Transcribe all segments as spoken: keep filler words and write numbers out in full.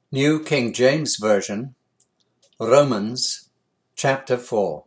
New King James Version, Romans chapter four.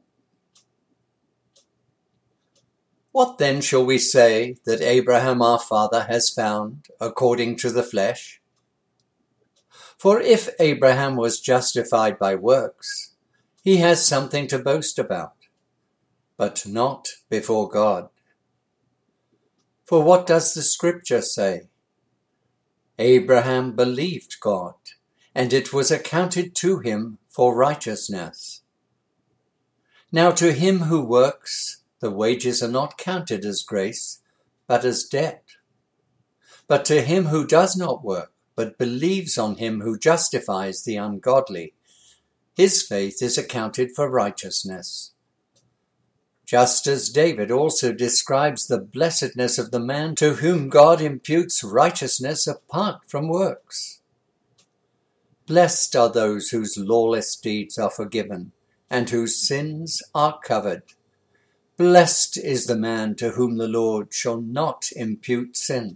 What then shall we say that Abraham our father has found according to the flesh? For if Abraham was justified by works, he has something to boast about, but not before God. For what does the Scripture say? Abraham believed God, and it was accounted to him for righteousness. Now to him who works, the wages are not counted as grace, but as debt. But to him who does not work, but believes on him who justifies the ungodly, his faith is accounted for righteousness. Just as David also describes the blessedness of the man to whom God imputes righteousness apart from works. Blessed are those whose lawless deeds are forgiven, and whose sins are covered. Blessed is the man to whom the Lord shall not impute sin.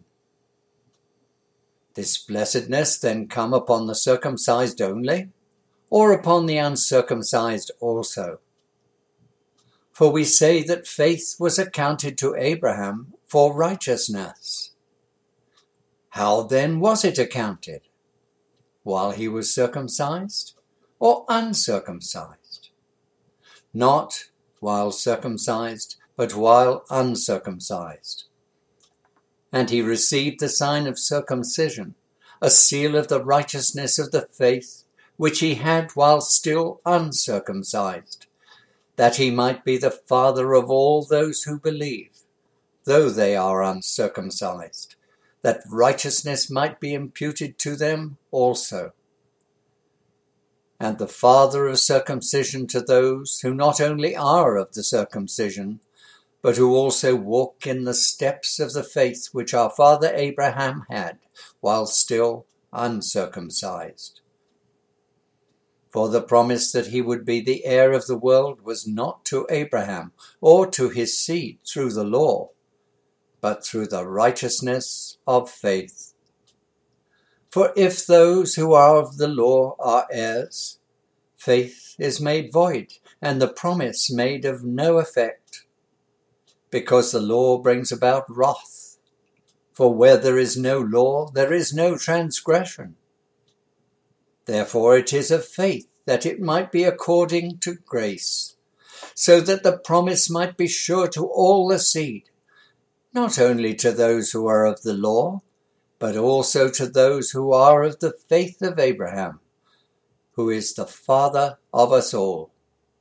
This blessedness then come upon the circumcised only, or upon the uncircumcised also? For we say that faith was accounted to Abraham for righteousness. How then was it accounted? While he was circumcised or uncircumcised? Not while circumcised, but while uncircumcised. And he received the sign of circumcision, a seal of the righteousness of the faith which he had while still uncircumcised, that he might be the father of all those who believe, though they are uncircumcised, that righteousness might be imputed to them also. And the father of circumcision to those who not only are of the circumcision, but who also walk in the steps of the faith which our father Abraham had, while still uncircumcised. For the promise that he would be the heir of the world was not to Abraham or to his seed through the law, but through the righteousness of faith. For if those who are of the law are heirs, faith is made void, and the promise made of no effect, because the law brings about wrath. For where there is no law, there is no transgression. Therefore it is of faith, that it might be according to grace, so that the promise might be sure to all the seed, not only to those who are of the law, but also to those who are of the faith of Abraham, who is the father of us all.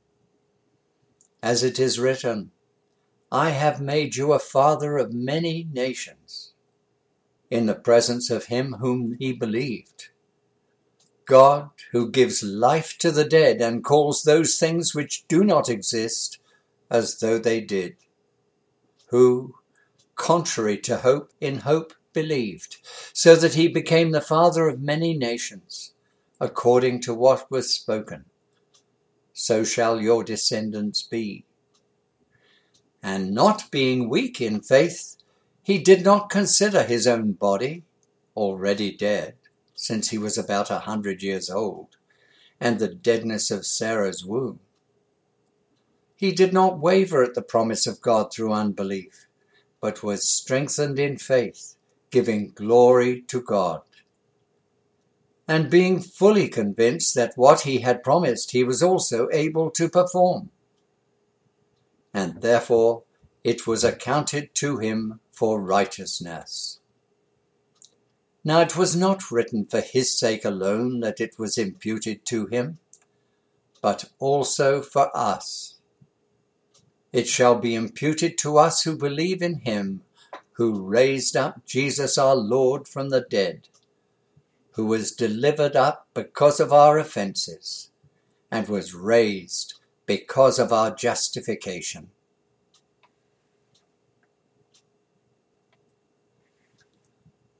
As it is written, I have made you a father of many nations, in the presence of him whom he believed, God, who gives life to the dead and calls those things which do not exist as though they did, who, contrary to hope, in hope believed, so that he became the father of many nations, according to what was spoken. So shall your descendants be. And not being weak in faith, he did not consider his own body already dead, since he was about a hundred years old, and the deadness of Sarah's womb. He did not waver at the promise of God through unbelief, but was strengthened in faith, giving glory to God. And being fully convinced that what he had promised he was also able to perform. And therefore it was accounted to him for righteousness. Now it was not written for his sake alone that it was imputed to him, but also for us. It shall be imputed to us who believe in him who raised up Jesus our Lord from the dead, who was delivered up because of our offences, and was raised because of our justification.